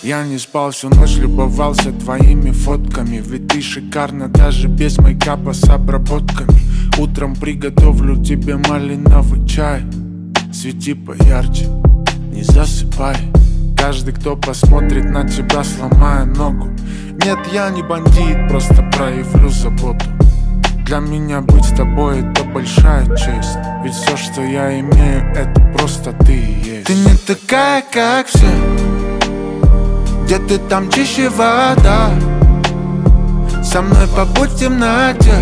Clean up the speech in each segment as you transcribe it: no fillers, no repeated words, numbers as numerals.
Я не спал всю ночь, любовался твоими фотками. Ведь ты шикарна даже без мейкапа с обработками. Утром приготовлю тебе малиновый чай. Свети поярче, не засыпай. Каждый, кто посмотрит на тебя, сломая ногу. Нет, я не бандит, просто проявлю заботу. Для меня быть с тобой — это большая честь. Ведь все, что я имею, это просто ты и есть. Ты не такая, как все. Где ты там чище вода? Со мной побудь в темноте.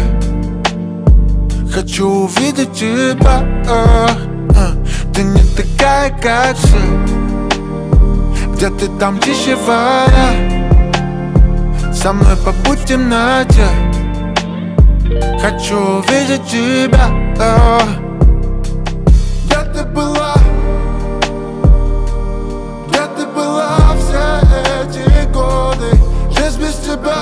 Хочу увидеть тебя. Ты не такая, как все. Где ты там чище вода? Со мной побудь в темноте. Хочу увидеть тебя. Где ты была? Где ты была все эти годы? Жизнь без тебя.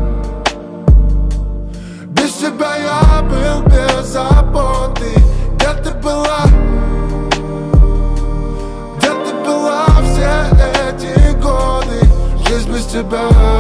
Без тебя я был беззаботный. Где ты была? Где ты была все эти годы? Жизнь без тебя.